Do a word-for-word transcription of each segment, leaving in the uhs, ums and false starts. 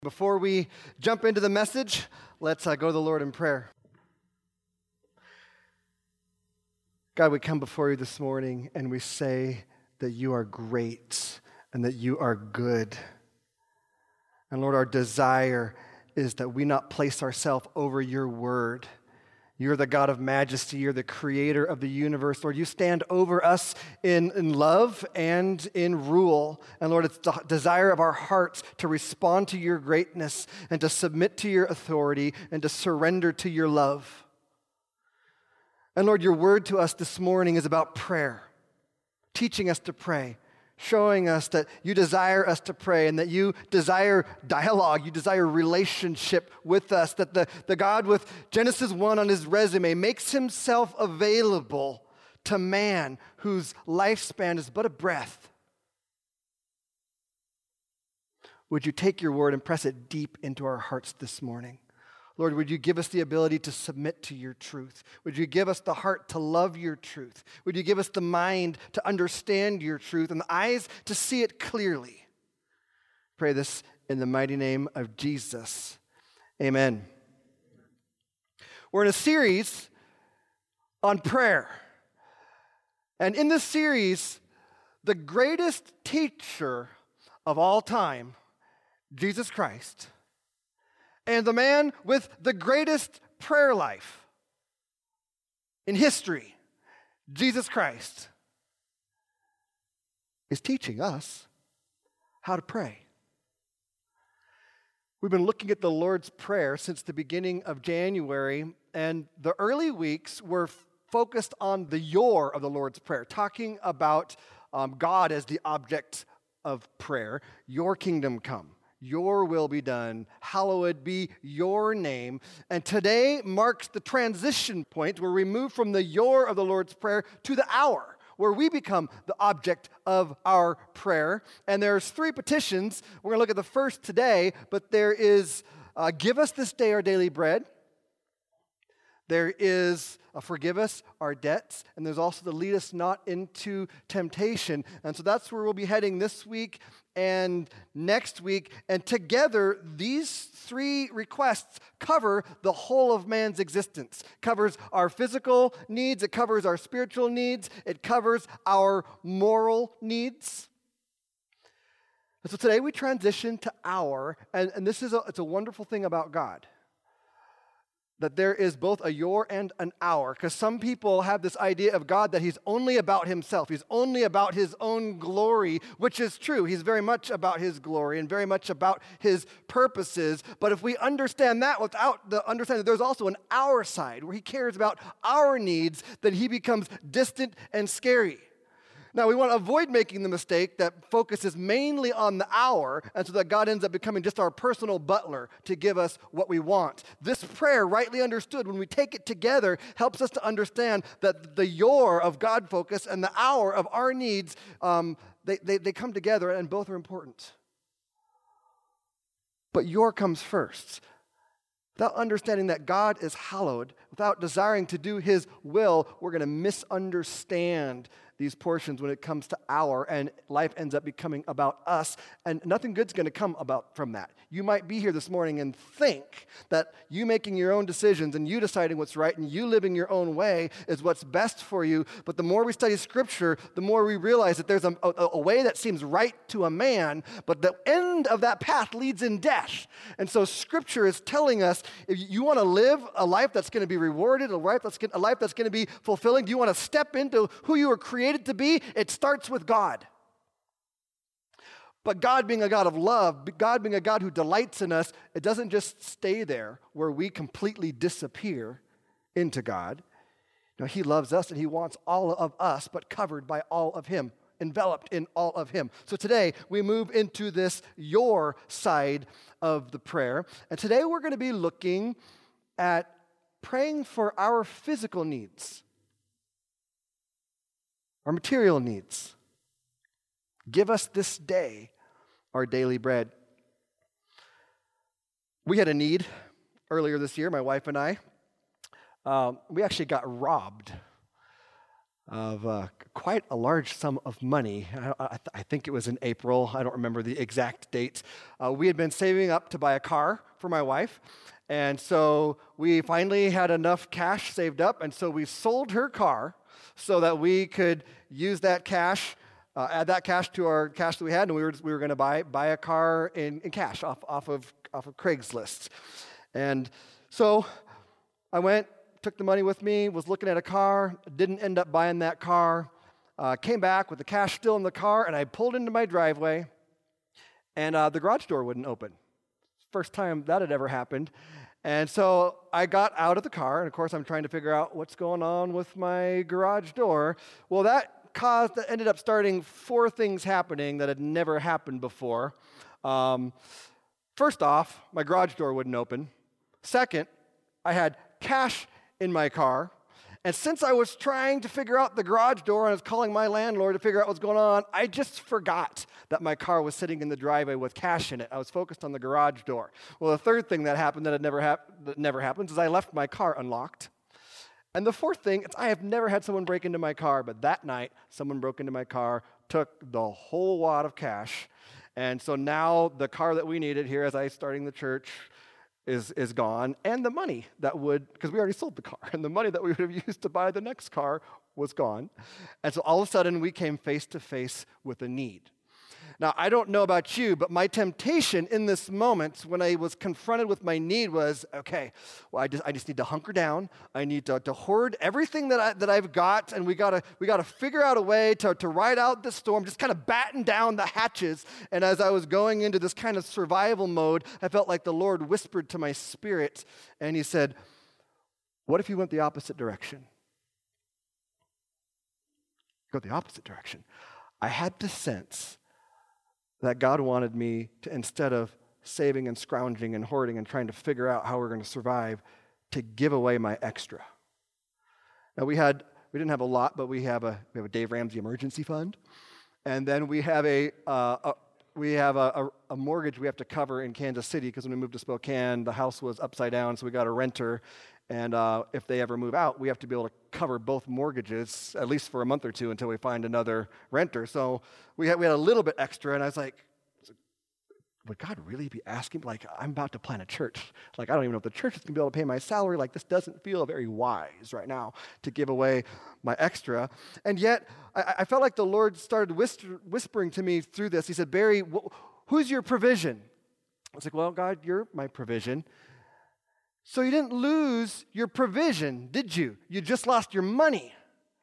Before we jump into the message, let's uh, go to the Lord in prayer. God, we come before you this morning and we say that you are great and that you are good. And Lord, our desire is that we not place ourselves over your word. You're the God of majesty. You're the creator of the universe. Lord, you stand over us in, in love and in rule. And Lord, it's the desire of our hearts to respond to your greatness and to submit to your authority and to surrender to your love. And Lord, your word to us this morning is about prayer, teaching us to pray, showing us that you desire us to pray and that you desire dialogue, you desire relationship with us, that the, the God with Genesis one on his resume makes himself available to man whose lifespan is but a breath. Would you take your word and press it deep into our hearts this morning? Lord, would you give us the ability to submit to your truth? Would you give us the heart to love your truth? Would you give us the mind to understand your truth and the eyes to see it clearly? Pray this in the mighty name of Jesus. Amen. We're in a series on prayer. And in this series, the greatest teacher of all time, Jesus Christ, and the man with the greatest prayer life in history, Jesus Christ, is teaching us how to pray. We've been looking at the Lord's Prayer since the beginning of January, and the early weeks were focused on the your of the Lord's Prayer, talking about um, God as the object of prayer. Your kingdom come. Your will be done. Hallowed be your name. And today marks the transition point where we move from the your of the Lord's Prayer to the our, where we become the object of our prayer. And there's three petitions. We're going to look at the first today, but there is, uh, give us this day our daily bread. There is uh, forgive us our debts, and there's also the lead us not into temptation. And so that's where we'll be heading this week and next week. And together, these three requests cover the whole of man's existence. It covers our physical needs, it covers our spiritual needs, it covers our moral needs. And so today we transition to our, and, and this is a, it's a wonderful thing about God, that there is both a your and an our, because some people have this idea of God that he's only about himself. He's only about his own glory, which is true. He's very much about his glory and very much about his purposes. But if we understand that without the understanding that there's also an our side where he cares about our needs, then he becomes distant and scary. Now, we want to avoid making the mistake that focuses mainly on the our, and so that God ends up becoming just our personal butler to give us what we want. This prayer, rightly understood, when we take it together, helps us to understand that the your of God focus and the our of our needs, um, they, they, they come together, and both are important. But your comes first. Without understanding that God is hallowed, without desiring to do his will, we're going to misunderstand these portions when it comes to our, and life ends up becoming about us, and nothing good's going to come about from that. You might be here this morning and think that you making your own decisions and you deciding what's right and you living your own way is what's best for you, but the more we study Scripture, the more we realize that there's a, a, a way that seems right to a man, but the end of that path leads in death. And so Scripture is telling us, if you want to live a life that's going to be rewarded, a life that's, a life that's going to be fulfilling, do you want to step into who you were created to be? It starts with God. But God being a God of love, God being a God who delights in us, it doesn't just stay there where we completely disappear into God. No, he loves us and he wants all of us, but covered by all of him, enveloped in all of him. So today we move into this your side of the prayer. And today we're going to be looking at praying for our physical needs, our material needs. Give us this day our daily bread. We had a need earlier this year, my wife and I. Um, we actually got robbed. of uh, quite a large sum of money. I, I, th- I think it was in April. I don't remember the exact date. Uh, we had been saving up to buy a car for my wife. And so we finally had enough cash saved up. And so we sold her car so that we could use that cash, uh, add that cash to our cash that we had. And we were, we were going to buy buy a car in, in cash off, off, of, off of Craigslist. And so I went, took the money with me, was looking at a car, didn't end up buying that car, uh, came back with the cash still in the car, and I pulled into my driveway, and uh, the garage door wouldn't open. First time that had ever happened. And so I got out of the car, and of course I'm trying to figure out what's going on with my garage door. Well, that caused, that ended up starting four things happening that had never happened before. Um, first off, my garage door wouldn't open. Second, I had cash in my car. And since I was trying to figure out the garage door and I was calling my landlord to figure out what's going on, I just forgot that my car was sitting in the driveway with cash in it. I was focused on the garage door. Well, the third thing that happened that had never hap- that never happens is I left my car unlocked. And the fourth thing is I have never had someone break into my car, but that night someone broke into my car, took the whole wad of cash. And so now the car that we needed here as I was starting the church is is gone, and the money that would, because we already sold the car, and the money that we would have used to buy the next car was gone. And so all of a sudden, we came face to face with a need. Now, I don't know about you, but my temptation in this moment when I was confronted with my need was, okay, well, I just I just need to hunker down. I need to, to hoard everything that, I, that I've got, and we gotta we gotta figure out a way to, to ride out the storm, just kind of batten down the hatches. And as I was going into this kind of survival mode, I felt like the Lord whispered to my spirit, and he said, what if you went the opposite direction? Go the opposite direction. I had the sense that God wanted me to, instead of saving and scrounging and hoarding and trying to figure out how we're going to survive, to give away my extra. Now we had, we didn't have a lot, but we have a we have a Dave Ramsey emergency fund, and then we have a, uh, a we have a, a, a mortgage we have to cover in Kansas City because when we moved to Spokane, the house was upside down, so we got a renter. And uh, if they ever move out, we have to be able to cover both mortgages, at least for a month or two until we find another renter. So we had, we had a little bit extra, and I was like, would God really be asking? Like, I'm about to plant a church. Like, I don't even know if the church is going to be able to pay my salary. Like, this doesn't feel very wise right now to give away my extra. And yet, I, I felt like the Lord started whisper, whispering to me through this. He said, Barry, wh- who's your provision? I was like, well, God, you're my provision. So you didn't lose your provision, did you? You just lost your money.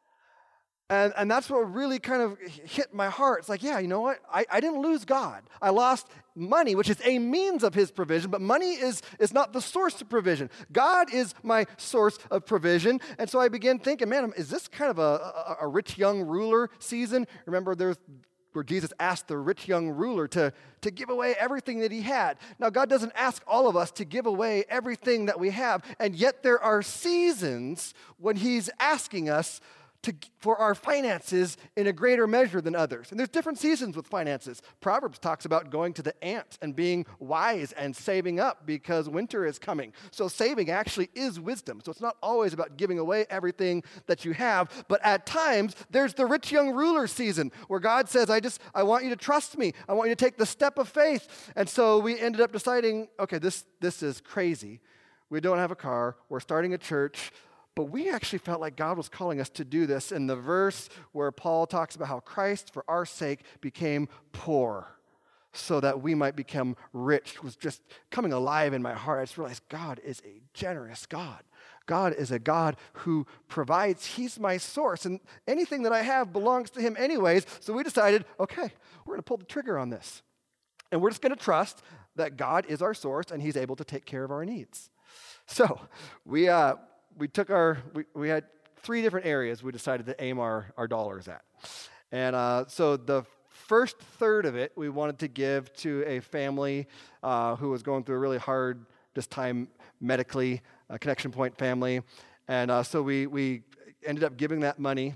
And, and that's what really kind of hit my heart. It's like, yeah, you know what? I, I didn't lose God. I lost money, which is a means of his provision, but money is, is not the source of provision. God is my source of provision. And so I began thinking, man, is this kind of a, a, a rich young ruler season? Remember, there's where Jesus asked the rich young ruler to, to give away everything that he had. Now, God doesn't ask all of us to give away everything that we have, and yet there are seasons when he's asking us to, for our finances in a greater measure than others. And there's different seasons with finances. Proverbs talks about going to the ant and being wise and saving up because winter is coming. So saving actually is wisdom. So it's not always about giving away everything that you have, but at times there's the rich young ruler season where God says, I just, I want you to trust me. I want you to take the step of faith. And so we ended up deciding, okay, this, this is crazy. We don't have a car. We're starting a church. But we actually felt like God was calling us to do this in the verse where Paul talks about how Christ, for our sake, became poor so that we might become rich. Was just coming alive in my heart. I just realized God is a generous God. God is a God who provides. He's my source, and anything that I have belongs to him anyways. So we decided, okay, we're going to pull the trigger on this. And we're just going to trust that God is our source, and he's able to take care of our needs. So we... uh. We took our, we, we had three different areas we decided to aim our, our dollars at. And uh, so the first third of it, we wanted to give to a family uh, who was going through a really hard, this time medically, a Connection Point family. And uh, so we, we ended up giving that money.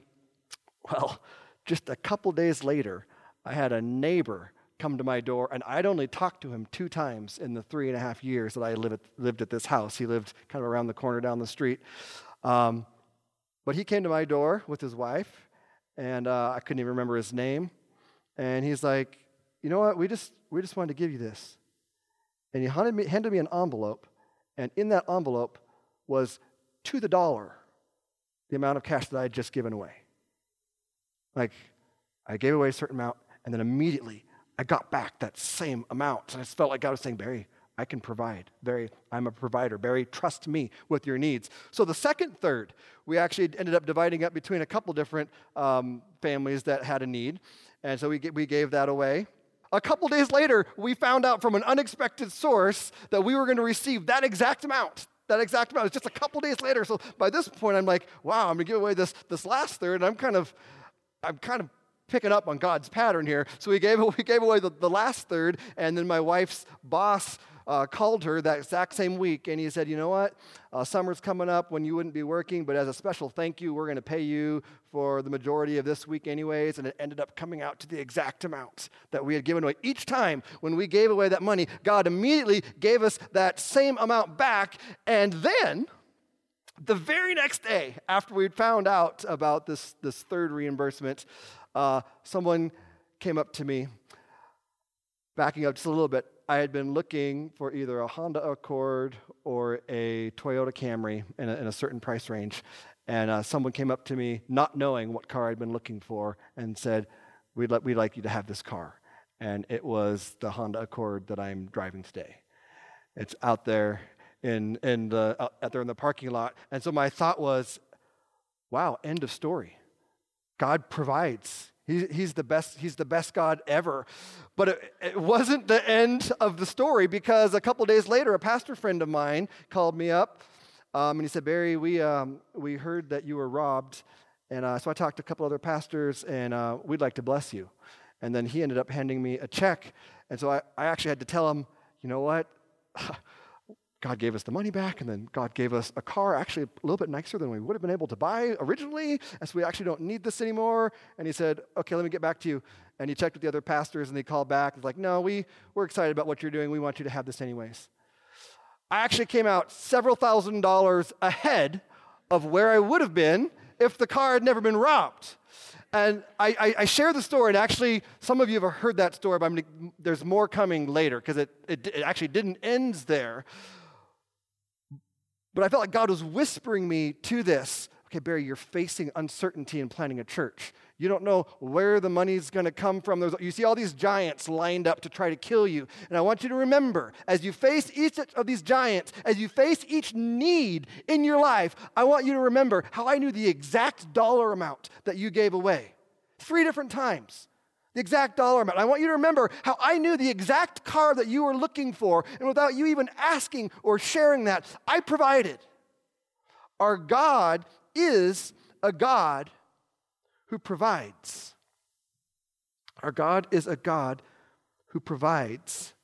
Well, just a couple days later, I had a neighbor come to my door, and I'd only talked to him two times in the three and a half years that I lived at, lived at this house. He lived kind of around the corner down the street. Um, but he came to my door with his wife, and uh, I couldn't even remember his name. And he's like, you know what, we just we just wanted to give you this. And he handed me, handed me an envelope, and in that envelope was to the dollar the amount of cash that I had just given away. Like, I gave away a certain amount, and then immediately I got back that same amount. And I just felt like God was saying, Barry, I can provide. Barry, I'm a provider. Barry, trust me with your needs. So the second third, we actually ended up dividing up between a couple different um, families that had a need. And so we, we gave that away. A couple days later, we found out from an unexpected source that we were going to receive that exact amount. That exact amount. It's just a couple days later. So by this point, I'm like, wow, I'm going to give away this this last third. And I'm kind of, I'm kind of picking up on God's pattern here. So we gave we gave away the, the last third, and then my wife's boss uh, called her that exact same week, and he said, you know what, uh, summer's coming up when you wouldn't be working, but as a special thank you, we're going to pay you for the majority of this week anyways, and it ended up coming out to the exact amount that we had given away. Each time when we gave away that money, God immediately gave us that same amount back, and then the very next day, after we'd found out about this, this third reimbursement, uh, someone came up to me, backing up just a little bit. I had been looking for either a Honda Accord or a Toyota Camry in a, in a certain price range, and uh, someone came up to me, not knowing what car I'd been looking for, and said, we'd, li- we'd like you to have this car. And it was the Honda Accord that I'm driving today. It's out there in, in the, out there in the parking lot. And so my thought was, wow, end of story. God provides. He, he's the best. He's the best God ever. But it, it wasn't the end of the story, because a couple days later, a pastor friend of mine called me up, um, and he said, "Barry, we um, we heard that you were robbed, and uh, so I talked to a couple other pastors, and uh, we'd like to bless you." And then he ended up handing me a check, and so I, I actually had to tell him, you know what? God gave us the money back, and then God gave us a car, actually a little bit nicer than we would have been able to buy originally, and so we actually don't need this anymore. And he said, okay, let me get back to you. And he checked with the other pastors, and they called back. It's like, no, we, we're excited about what you're doing. We want you to have this anyways. I actually came out several thousand dollars ahead of where I would have been if the car had never been robbed. And I, I, I share the story, and actually, some of you have heard that story, but I'm gonna, there's more coming later, because it, it, it actually didn't end there. But I felt like God was whispering me to this. Okay, Barry, you're facing uncertainty in planning a church. You don't know where the money's going to come from. There's, you see all these giants lined up to try to kill you. And I want you to remember, as you face each of these giants, as you face each need in your life, I want you to remember how I knew the exact dollar amount that you gave away. Three different times. The exact dollar amount. I want you to remember how I knew the exact car that you were looking for, and without you even asking or sharing that, I provided. Our God is a God who provides. Our God is a God who provides.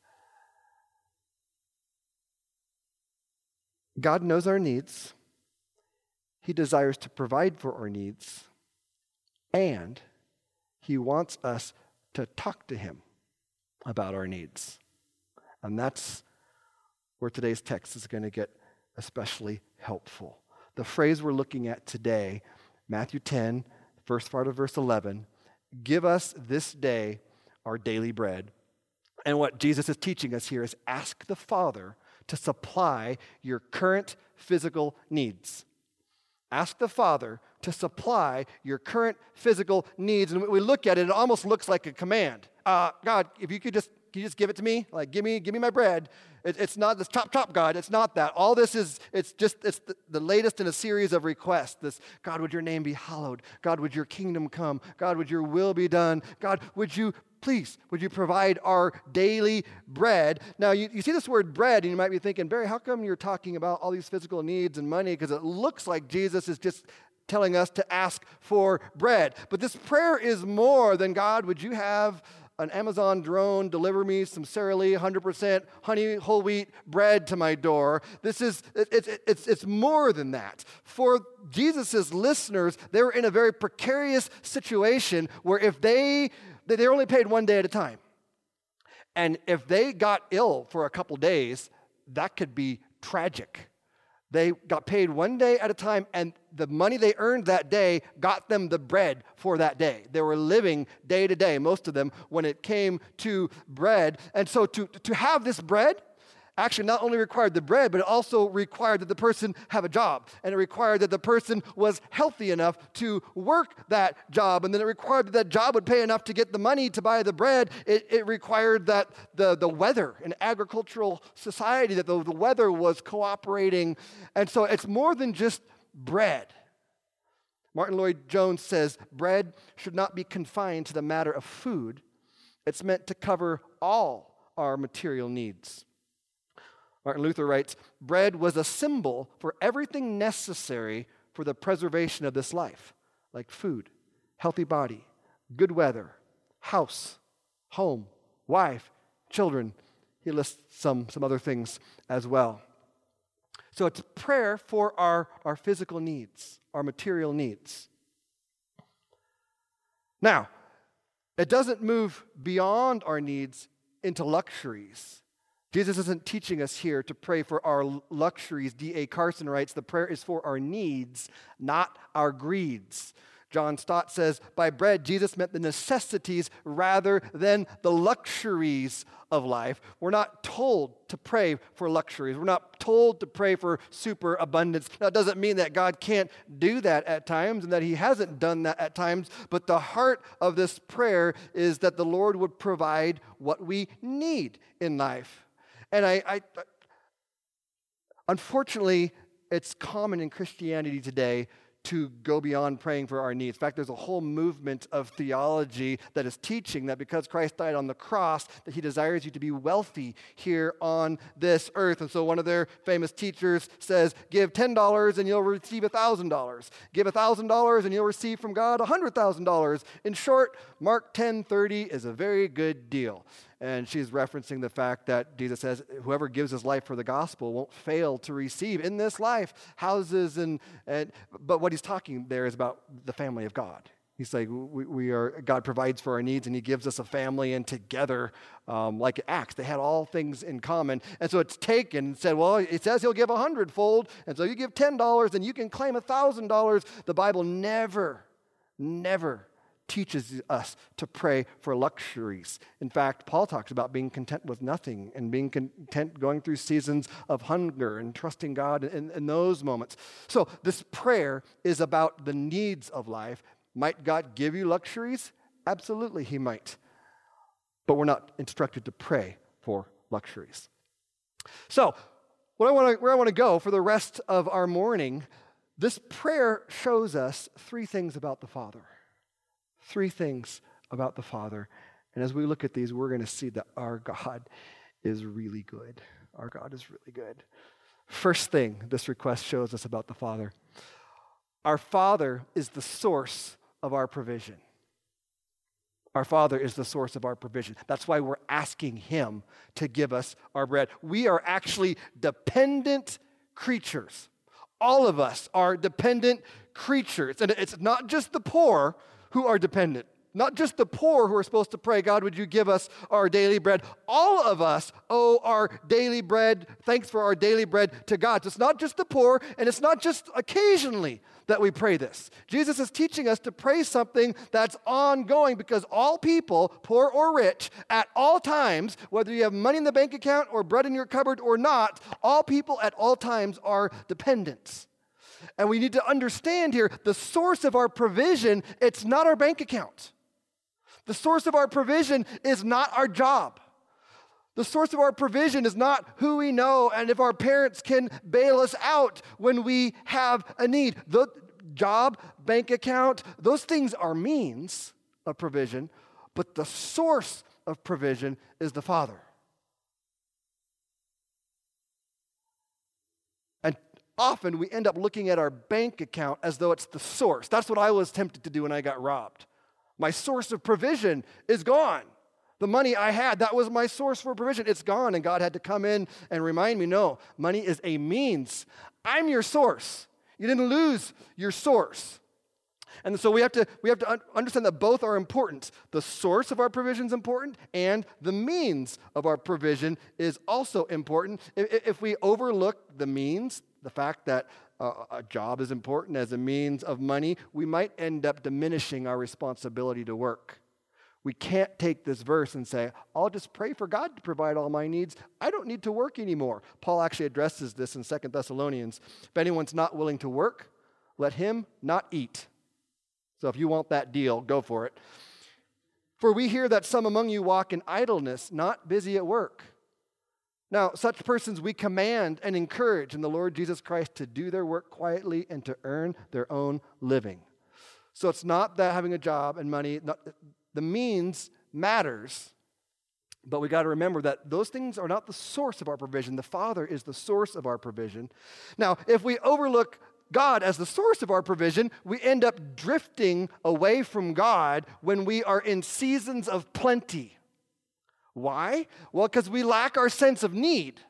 God knows our needs. He desires to provide for our needs, and He wants us to talk to Him about our needs. And that's where today's text is going to get especially helpful. The phrase we're looking at today, Matthew ten, first part of verse eleven, give us this day our daily bread. And what Jesus is teaching us here is ask the Father to supply your current physical needs. Ask the Father to supply your current physical needs. And when we look at it, it almost looks like a command. Uh, God, if you could just, can you just give it to me? Like, give me, give me my bread. It, it's not this chop, chop, God. It's not that. All this is, it's just, it's the, the latest in a series of requests. This, God, would your name be hallowed? God, would your kingdom come? God, would your will be done? God, would you Please, would you provide our daily bread? Now, you, you see this word bread, and you might be thinking, Barry, how come you're talking about all these physical needs and money? Because it looks like Jesus is just telling us to ask for bread. But this prayer is more than, God, would you have an Amazon drone deliver me some Sara Lee one hundred percent honey whole wheat bread to my door. This is, it, it, it's, it's more than that. For Jesus' listeners, they were in a very precarious situation where if they, they were only paid one day at a time. And if they got ill for a couple days, that could be tragic. They got paid one day at a time, and the money they earned that day got them the bread for that day. They were living day to day, most of them, when it came to bread. And so to, to have this bread actually not only required the bread, but it also required that the person have a job. And it required that the person was healthy enough to work that job. And then it required that that job would pay enough to get the money to buy the bread. It, it required that the, the weather, an agricultural society, that the, the weather was cooperating. And so it's more than just bread. Martin Lloyd-Jones says, bread should not be confined to the matter of food. It's meant to cover all our material needs. Martin Luther writes, bread was a symbol for everything necessary for the preservation of this life, like food, healthy body, good weather, house, home, wife, children. He lists some, some other things as well. So it's prayer for our, our physical needs, our material needs. Now, it doesn't move beyond our needs into luxuries. Jesus isn't teaching us here to pray for our luxuries. D A Carson writes, the prayer is for our needs, not our greeds. John Stott says, by bread, Jesus meant the necessities rather than the luxuries of life. We're not told to pray for luxuries. We're not told to pray for superabundance. That doesn't mean that God can't do that at times and that he hasn't done that at times, but the heart of this prayer is that the Lord would provide what we need in life. And I, I, unfortunately, it's common in Christianity today to go beyond praying for our needs. In fact, there's a whole movement of theology that is teaching that because Christ died on the cross, that he desires you to be wealthy here on this earth. And so one of their famous teachers says, give ten dollars and you'll receive one thousand dollars. Give one thousand dollars and you'll receive from God one hundred thousand dollars. In short, Mark ten thirty is a very good deal. And she's referencing the fact that Jesus says, whoever gives his life for the gospel won't fail to receive in this life houses and, and but what he's talking there is about the family of God. He's like, we, we are, God provides for our needs and he gives us a family, and together, um, like Acts, they had all things in common. And so it's taken and said, well, it says he'll give a hundredfold, and so you give ten dollars and you can claim a thousand dollars. The Bible never, never teaches us to pray for luxuries. In fact, Paul talks about being content with nothing and being content going through seasons of hunger and trusting God in, in those moments. So this prayer is about the needs of life. Might God give you luxuries? Absolutely, he might. But we're not instructed to pray for luxuries. So what I want to, where I want to go for the rest of our morning, this prayer shows us three things about the Father. Three things about the Father. And as we look at these, we're going to see that our God is really good. Our God is really good. First thing this request shows us about the Father. Our Father is the source of our provision. Our Father is the source of our provision. That's why we're asking him to give us our bread. We are actually dependent creatures. All of us are dependent creatures. And it's not just the poor who are dependent. Not just the poor who are supposed to pray, God, would you give us our daily bread? All of us owe our daily bread, thanks for our daily bread to God. So it's not just the poor, and it's not just occasionally that we pray this. Jesus is teaching us to pray something that's ongoing, because all people, poor or rich, at all times, whether you have money in the bank account or bread in your cupboard or not, all people at all times are dependents. And we need to understand here, the source of our provision, it's not our bank account. The source of our provision is not our job. The source of our provision is not who we know and if our parents can bail us out when we have a need. The job, bank account, those things are means of provision, but the source of provision is the Father. Often we end up looking at our bank account as though it's the source. That's what I was tempted to do when I got robbed. My source of provision is gone. The money I had, that was my source for provision. It's gone, and God had to come in and remind me, no, money is a means. I'm your source. You didn't lose your source. And so we have to we have to un- understand that both are important. The source of our provision is important, and the means of our provision is also important. If, if we overlook the means, the fact that uh, a job is important as a means of money, we might end up diminishing our responsibility to work. We can't take this verse and say, I'll just pray for God to provide all my needs. I don't need to work anymore. Paul actually addresses this in Second Thessalonians. If anyone's not willing to work, let him not eat. So if you want that deal, go for it. For we hear that some among you walk in idleness, not busy at work. Now, such persons we command and encourage in the Lord Jesus Christ to do their work quietly and to earn their own living. So it's not that having a job and money, not, the means matters, but we got to remember that those things are not the source of our provision. The Father is the source of our provision. Now, if we overlook God as the source of our provision, we end up drifting away from God when we are in seasons of plenty. Why? Well, because we lack our sense of need.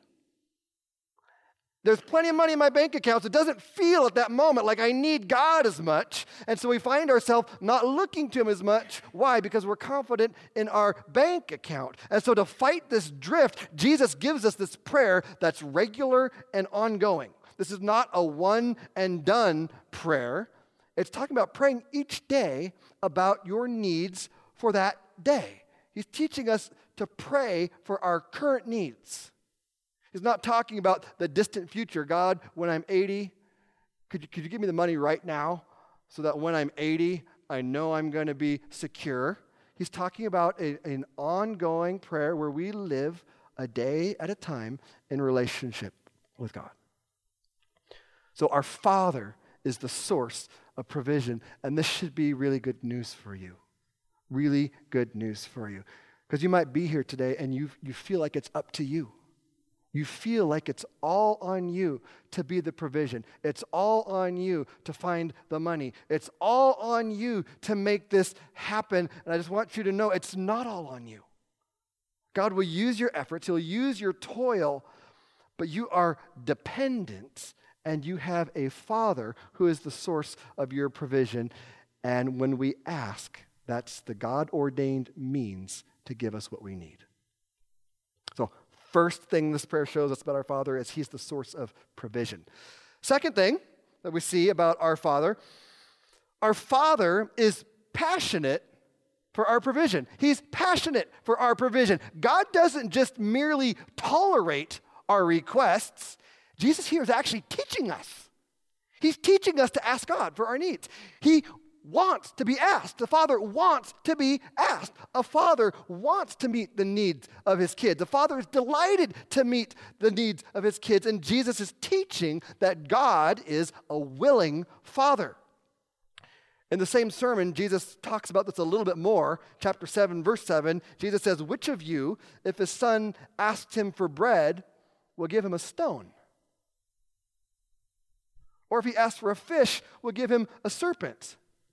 There's plenty of money in my bank account, so it doesn't feel at that moment like I need God as much. And so we find ourselves not looking to Him as much. Why? Because we're confident in our bank account. And so to fight this drift, Jesus gives us this prayer that's regular and ongoing. This is not a one and done prayer. It's talking about praying each day about your needs for that day. He's teaching us to pray for our current needs. He's not talking about the distant future. God, when I'm eighty, could you, could you give me the money right now so that when I'm eighty, I know I'm going to be secure? He's talking about a, an ongoing prayer where we live a day at a time in relationship with God. So our Father is the source of provision, and this should be really good news for you. Really good news for you. Because you might be here today and you, you feel like it's up to you. You feel like it's all on you to be the provision. It's all on you to find the money. It's all on you to make this happen. And I just want you to know it's not all on you. God will use your efforts. He'll use your toil, but you are dependent, and you have a Father who is the source of your provision. And when we ask, that's the God-ordained means to give us what we need. So, first thing this prayer shows us about our Father is He's the source of provision. Second thing that we see about our Father, our Father is passionate for our provision. He's passionate for our provision. God doesn't just merely tolerate our requests. Jesus here is actually teaching us. He's teaching us to ask God for our needs. He wants to be asked. The Father wants to be asked. A father wants to meet the needs of his kids. The Father is delighted to meet the needs of his kids. And Jesus is teaching that God is a willing Father. In the same sermon, Jesus talks about this a little bit more. Chapter seven, verse seven, Jesus says, "Which of you, if his son asks him for bread, will give him a stone? Or if he asks for a fish, will give him a serpent?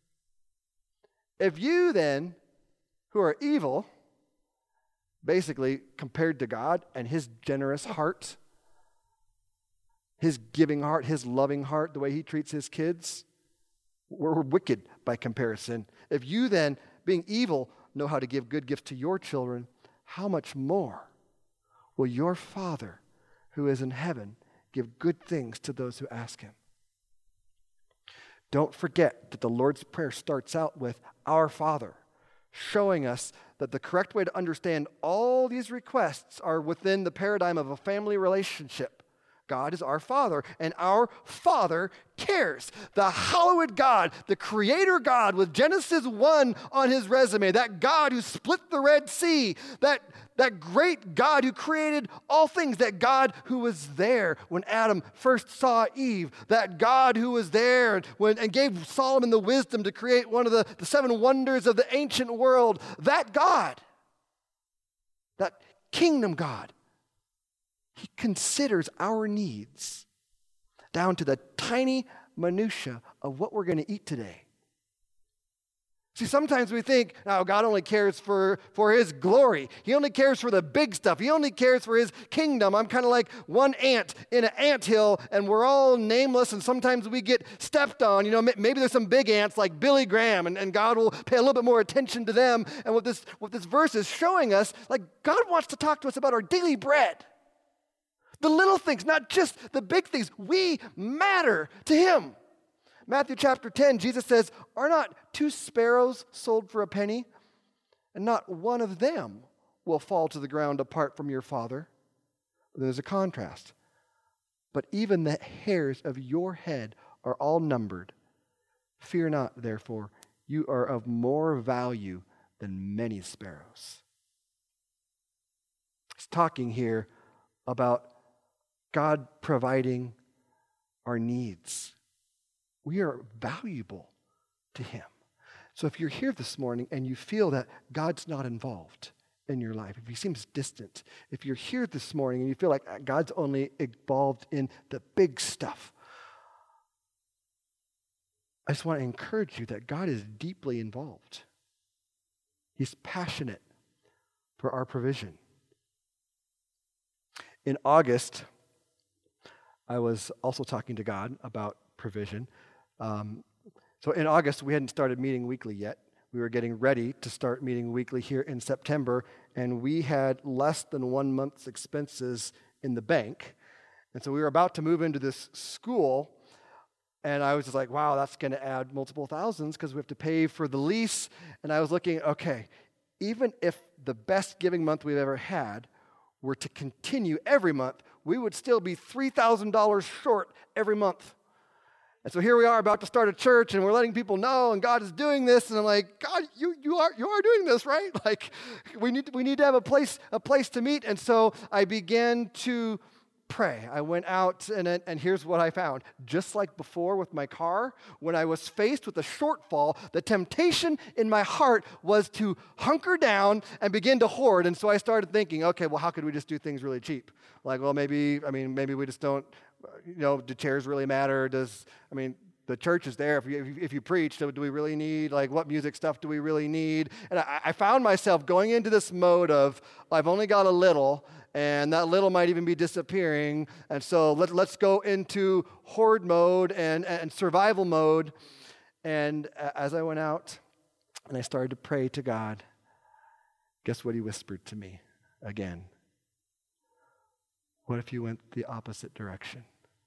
If you then, who are evil," basically compared to God and His generous heart, His giving heart, His loving heart, the way He treats His kids, we're wicked by comparison. If you then, being evil, know how to give good gifts to your children, how much more will your Father who is in heaven give good things to those who ask Him? Don't forget that the Lord's Prayer starts out with "Our Father," showing us that the correct way to understand all these requests are within the paradigm of a family relationship. God is our Father, and our Father cares. The hallowed God, the Creator God with Genesis one on His resume, that God who split the Red Sea, that, that great God who created all things, that God who was there when Adam first saw Eve, that God who was there when, and gave Solomon the wisdom to create one of the, the seven wonders of the ancient world, that God, that kingdom God, He considers our needs down to the tiny minutia of what we're going to eat today. See, sometimes we think, oh, God only cares for, for his glory. He only cares for the big stuff. He only cares for his kingdom. I'm kind of like one ant in an anthill, and we're all nameless, and sometimes we get stepped on. You know, maybe there's some big ants like Billy Graham, and, and God will pay a little bit more attention to them. And what this, what this verse is showing us, like God wants to talk to us about our daily bread. The little things, not just the big things. We matter to him. Matthew chapter ten, Jesus says, are not two sparrows sold for a penny? And not one of them will fall to the ground apart from your Father. There's a contrast. But even the hairs of your head are all numbered. Fear not, therefore, you are of more value than many sparrows. He's talking here about God providing our needs. We are valuable to him. So if you're here this morning and you feel that God's not involved in your life, if he seems distant, if you're here this morning and you feel like God's only involved in the big stuff, I just want to encourage you that God is deeply involved. He's passionate for our provision. In August, I was also talking to God about provision. Um, so in August, we hadn't started meeting weekly yet. We were getting ready to start meeting weekly here in September, and we had less than one month's expenses in the bank. And so we were about to move into this school, and I was just like, wow, that's going to add multiple thousands because we have to pay for the lease. And I was looking, okay, even if the best giving month we've ever had were to continue every month, we would still be three thousand dollars short every month. And so here we are about to start a church, and we're letting people know, and God is doing this, and I'm like, God, you you are you are doing this, right? Like, we need to, we need to have a place a place to meet. And so I began to pray. I went out, and and here's what I found. Just like before with my car, when I was faced with a shortfall, the temptation in my heart was to hunker down and begin to hoard. And so I started thinking, okay, well, how could we just do things really cheap? Like, well, maybe, I mean, maybe we just don't, you know, do chairs really matter? Does, I mean, the church is there. If you, if you preach, do we really need, like, what music stuff do we really need? And I, I found myself going into this mode of, I've only got a little, and that little might even be disappearing. And so let, let's go into hoard mode and, and survival mode. And as I went out and I started to pray to God, guess what he whispered to me again? What if you went the opposite direction?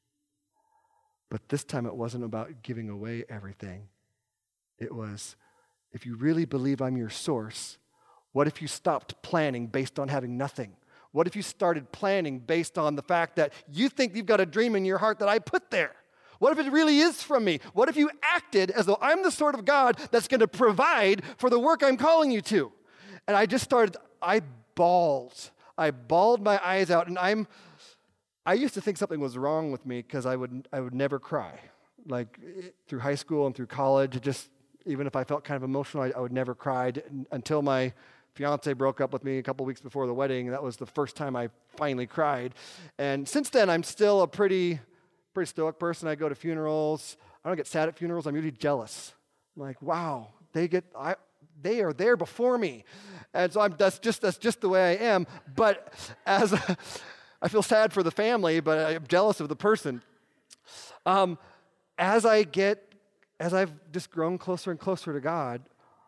But this time it wasn't about giving away everything. It was, if you really believe I'm your source, what if you stopped planning based on having nothing? What if you started planning based on the fact that you think you've got a dream in your heart that I put there? What if it really is from me? What if you acted as though I'm the sort of God that's going to provide for the work I'm calling you to? And I just started, I bawled. I bawled my eyes out, and I'm, I used to think something was wrong with me because I would, I would never cry. Like through high school and through college, it just, even if I felt kind of emotional, I, I would never cry until my fiance broke up with me a couple weeks before the wedding. That was the first time I finally cried. And since then, I'm still a pretty, pretty stoic person. I go to funerals. I don't get sad at funerals. I'm usually jealous. I'm like, wow, they get, I, they are there before me. And so I'm, that's just, that's just the way I am. But as a, I feel sad for the family, but I'm jealous of the person. Um, as I get, as I've just grown closer and closer to God,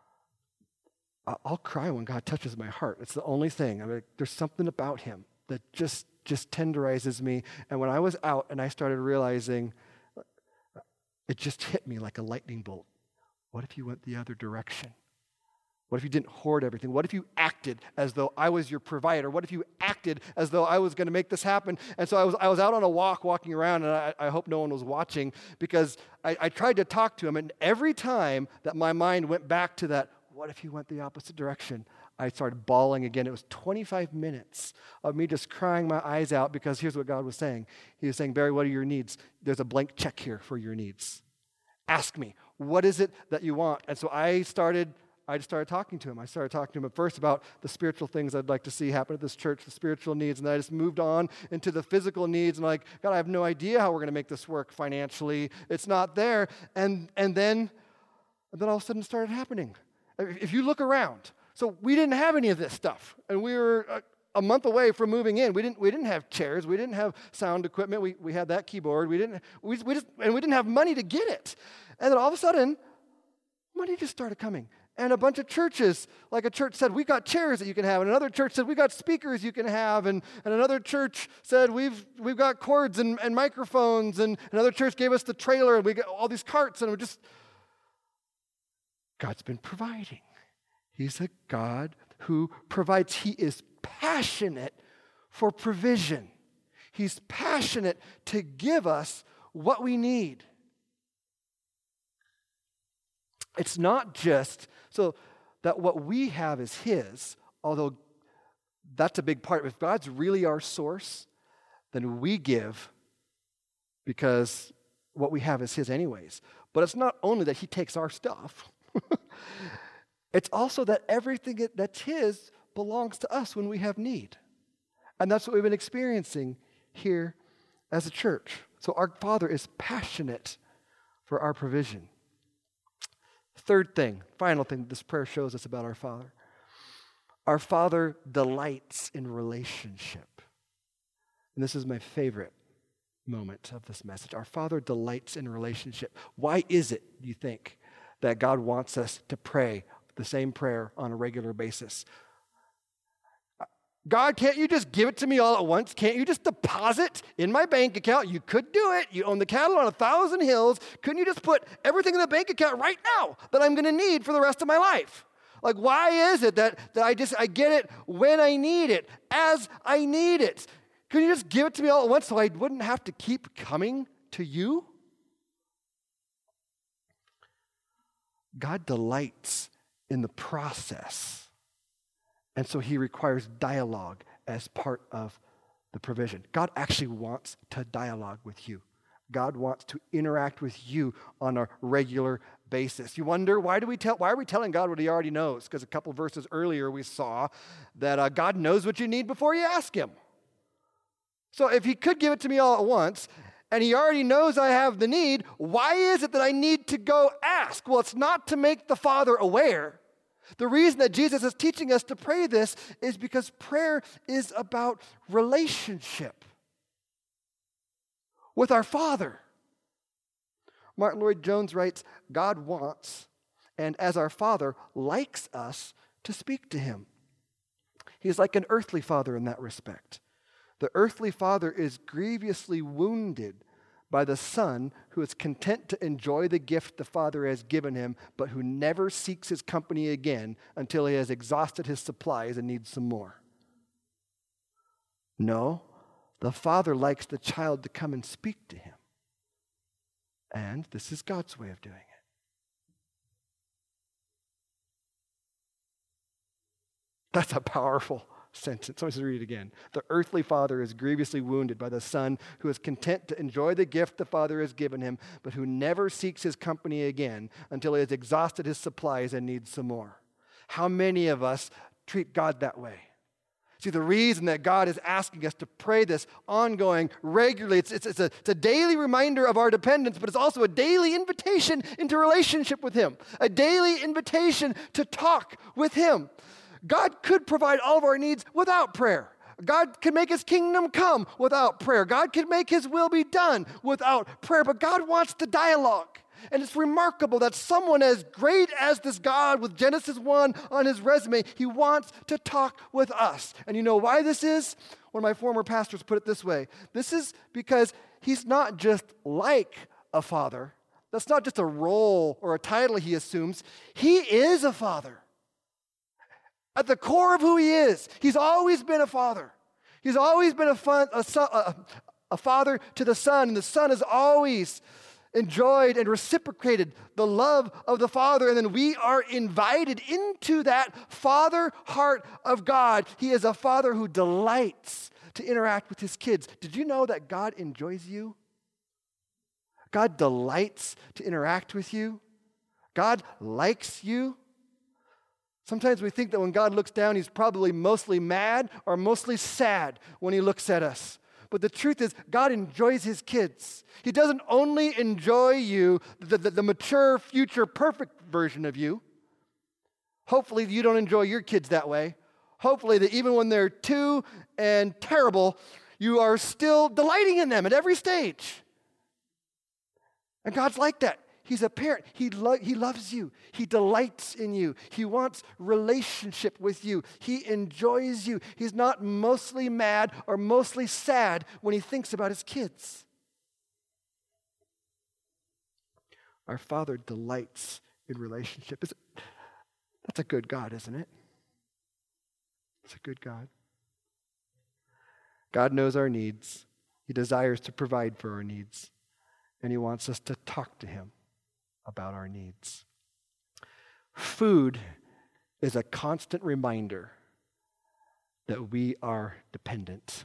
I'll cry when God touches my heart. It's the only thing. I mean, there's something about him that just, just tenderizes me. And when I was out and I started realizing, it just hit me like a lightning bolt. What if you went the other direction? What if you didn't hoard everything? What if you acted as though I was your provider? What if you acted as though I was going to make this happen? And so I was I was out on a walk, walking around, and I, I hope no one was watching, because I, I tried to talk to him, and every time that my mind went back to that, what if you went the opposite direction? I started bawling again. It was twenty-five minutes of me just crying my eyes out, because here's what God was saying. He was saying, Barry, what are your needs? There's a blank check here for your needs. Ask me, what is it that you want? And so I started I just started talking to him. I started talking to him at first about the spiritual things I'd like to see happen at this church, the spiritual needs, and then I just moved on into the physical needs, and like, God, I have no idea how we're going to make this work financially. It's not there. And and then, and then all of a sudden it started happening. If you look around, so we didn't have any of this stuff, and we were a, a month away from moving in. We didn't we didn't have chairs, we didn't have sound equipment. We we had that keyboard. We didn't we we just and we didn't have money to get it. And then all of a sudden, money just started coming. And a bunch of churches, like a church said, we got chairs that you can have. And another church said, we got speakers you can have. And, and another church said, we've we've got cords and, and microphones. And another church gave us the trailer, and we got all these carts. And we're just, God's been providing. He's a God who provides. He is passionate for provision. He's passionate to give us what we need. It's not just so that what we have is His, although that's a big part. If God's really our source, then we give because what we have is His anyways. But it's not only that He takes our stuff. It's also that everything that's His belongs to us when we have need. And that's what we've been experiencing here as a church. So our Father is passionate for our provision. Third thing, final thing this prayer shows us about our Father. Our Father delights in relationship. And this is my favorite moment of this message. Our Father delights in relationship. Why is it, you think, that God wants us to pray the same prayer on a regular basis? God, can't you just give it to me all at once? Can't you just deposit in my bank account? You could do it. You own the cattle on a thousand hills. Couldn't you just put everything in the bank account right now that I'm going to need for the rest of my life? Like, why is it that, that I just I get it when I need it, as I need it? Couldn't you just give it to me all at once so I wouldn't have to keep coming to you? God delights in the process. And so He requires dialogue as part of the provision. God actually wants to dialogue with you. God wants to interact with you on a regular basis. You wonder, why do we tell? Why are we telling God what He already knows? Because a couple verses earlier we saw that uh, God knows what you need before you ask Him. So if He could give it to me all at once, and He already knows I have the need, why is it that I need to go ask? Well, it's not to make the Father aware. The reason that Jesus is teaching us to pray this is because prayer is about relationship with our Father. Martin Lloyd-Jones writes, God wants, and as our Father, likes us to speak to Him. He's like an earthly father in that respect. The earthly father is grievously wounded by the son who is content to enjoy the gift the Father has given him, but who never seeks his company again until he has exhausted his supplies and needs some more. No, the Father likes the child to come and speak to him. And this is God's way of doing it. That's a powerful sentence. Let me read it again. The earthly father is grievously wounded by the son who is content to enjoy the gift the Father has given him, but who never seeks his company again until he has exhausted his supplies and needs some more. How many of us treat God that way? See, the reason that God is asking us to pray this ongoing, regularly, it's, it's, it's, a, it's a daily reminder of our dependence, but it's also a daily invitation into relationship with Him, a daily invitation to talk with Him. God could provide all of our needs without prayer. God could make His kingdom come without prayer. God could make His will be done without prayer. But God wants the dialogue. And it's remarkable that someone as great as this God with Genesis one on his resume, He wants to talk with us. And you know why this is? One of my former pastors put it this way. This is because He's not just like a father. That's not just a role or a title He assumes. He is a father. At the core of who He is, He's always been a father. He's always been a, fun, a, son, a, a father to the Son, and the Son has always enjoyed and reciprocated the love of the Father, and then we are invited into that Father heart of God. He is a Father who delights to interact with His kids. Did you know that God enjoys you? God delights to interact with you. God likes you. Sometimes we think that when God looks down, He's probably mostly mad or mostly sad when He looks at us. But the truth is, God enjoys His kids. He doesn't only enjoy you, the, the, the mature, future, perfect version of you, Hopefully you don't enjoy your kids that way. Hopefully that even when they're two and terrible, you are still delighting in them at every stage. And God's like that. He's a parent. He, lo- he loves you. He delights in you. He wants relationship with you. He enjoys you. He's not mostly mad or mostly sad when he thinks about his kids. Our Father delights in relationship. Is it? That's a good God, isn't it? It's a good God. God knows our needs. He desires to provide for our needs. And he wants us to talk to him about our needs. Food is a constant reminder that we are dependent.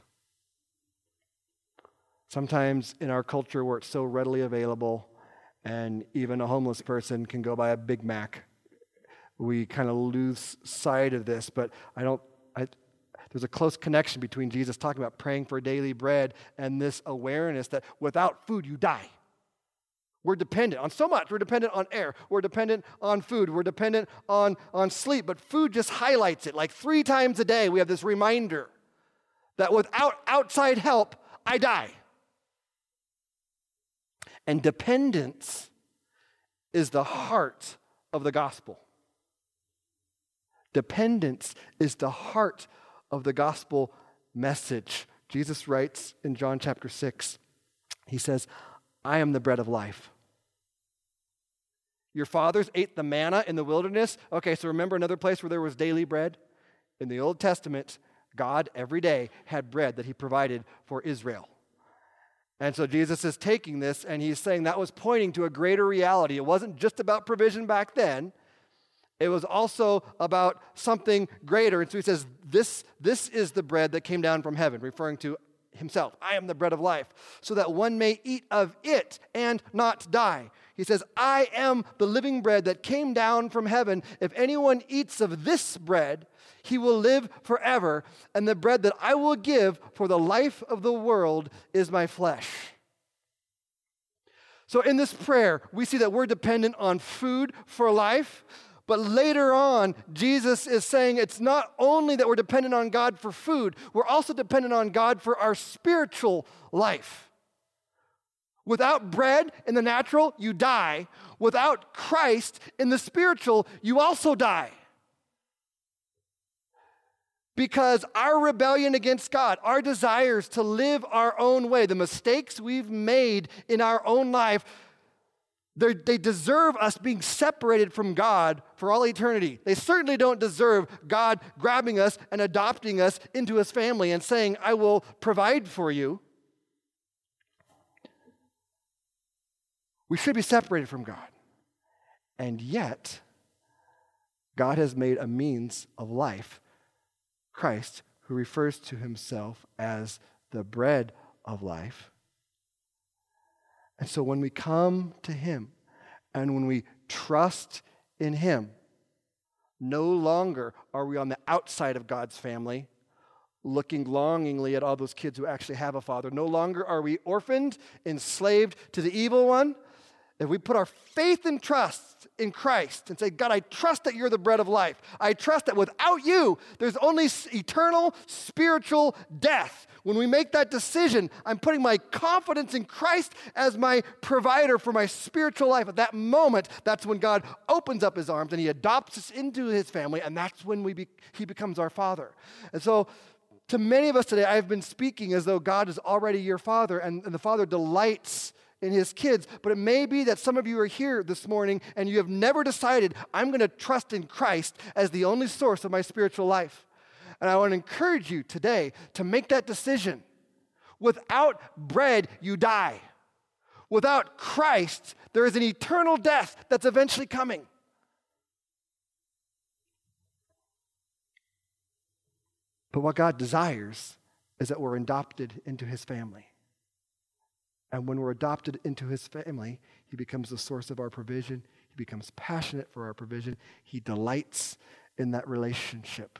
Sometimes in our culture where it's so readily available, and even a homeless person can go buy a Big Mac, we kind of lose sight of this. But I don't, I, there's a close connection between Jesus talking about praying for daily bread and this awareness that without food you die. We're dependent on so much. We're dependent on air. We're dependent on food. We're dependent on, on sleep. But food just highlights it. Like three times a day, we have this reminder that without outside help, I die. And dependence is the heart of the gospel. Dependence is the heart of the gospel message. Jesus writes in John chapter six, he says, I am the bread of life. Your fathers ate the manna in the wilderness. Okay, so remember another place where there was daily bread? In the Old Testament, God every day had bread that he provided for Israel. And so Jesus is taking this and he's saying that was pointing to a greater reality. It wasn't just about provision back then. It was also about something greater. And so he says, this, this is the bread that came down from heaven, referring to himself. I am the bread of life, so that one may eat of it and not die. He says, I am the living bread that came down from heaven. If anyone eats of this bread, he will live forever. And the bread that I will give for the life of the world is my flesh. So in this prayer, we see that we're dependent on food for life. But later on, Jesus is saying it's not only that we're dependent on God for food, we're also dependent on God for our spiritual life. Without bread in the natural, you die. Without Christ in the spiritual, you also die. Because our rebellion against God, our desires to live our own way, the mistakes we've made in our own life, they deserve us being separated from God for all eternity. They certainly don't deserve God grabbing us and adopting us into his family and saying, I will provide for you. We should be separated from God. And yet, God has made a means of life, Christ, who refers to himself as the bread of life. And so when we come to him and when we trust in him, no longer are we on the outside of God's family, looking longingly at all those kids who actually have a father. No longer are we orphaned, enslaved to the evil one. If we put our faith and trust in Christ and say, God, I trust that you're the bread of life. I trust that without you, there's only eternal spiritual death. When we make that decision, I'm putting my confidence in Christ as my provider for my spiritual life. At that moment, that's when God opens up his arms and he adopts us into his family, and that's when we be, he becomes our father. And so to many of us today, I've been speaking as though God is already your father, and, and the father delights in his kids. But it may be that some of you are here this morning and you have never decided, I'm going to trust in Christ as the only source of my spiritual life. And I want to encourage you today to make that decision. Without bread, you die. Without Christ, there is an eternal death that's eventually coming. But what God desires is that we're adopted into his family. And when we're adopted into his family, he becomes the source of our provision. He becomes passionate for our provision. He delights in that relationship.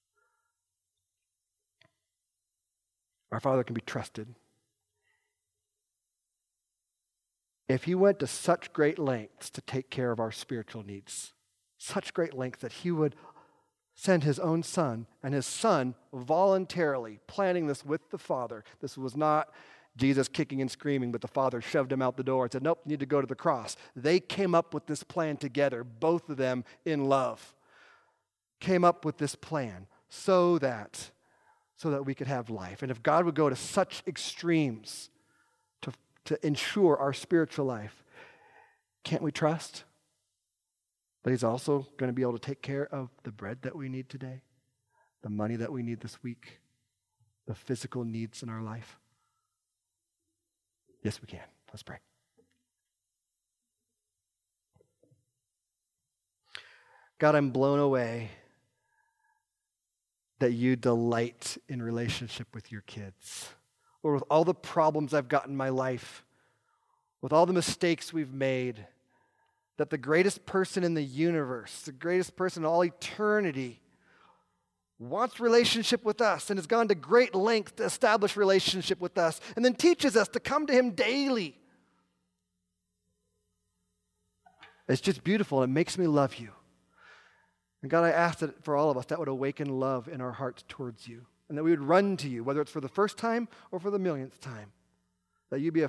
Our Father can be trusted. If he went to such great lengths to take care of our spiritual needs, such great length that he would send his own son, and his son voluntarily planning this with the Father. This was not Jesus kicking and screaming, but the Father shoved him out the door and said, nope, you need to go to the cross. They came up with this plan together, both of them in love. Came up with this plan so that, so that we could have life. And if God would go to such extremes to, to ensure our spiritual life, can't we trust? But he's also going to be able to take care of the bread that we need today, the money that we need this week, the physical needs in our life. Yes, we can. Let's pray. God, I'm blown away that you delight in relationship with your kids. Or with all the problems I've got in my life, with all the mistakes we've made, that the greatest person in the universe, the greatest person in all eternity, wants relationship with us and has gone to great length to establish relationship with us and then teaches us to come to him daily. It's just beautiful. It makes me love you. And God, I ask that for all of us, that would awaken love in our hearts towards you and that we would run to you, whether it's for the first time or for the millionth time, that you be a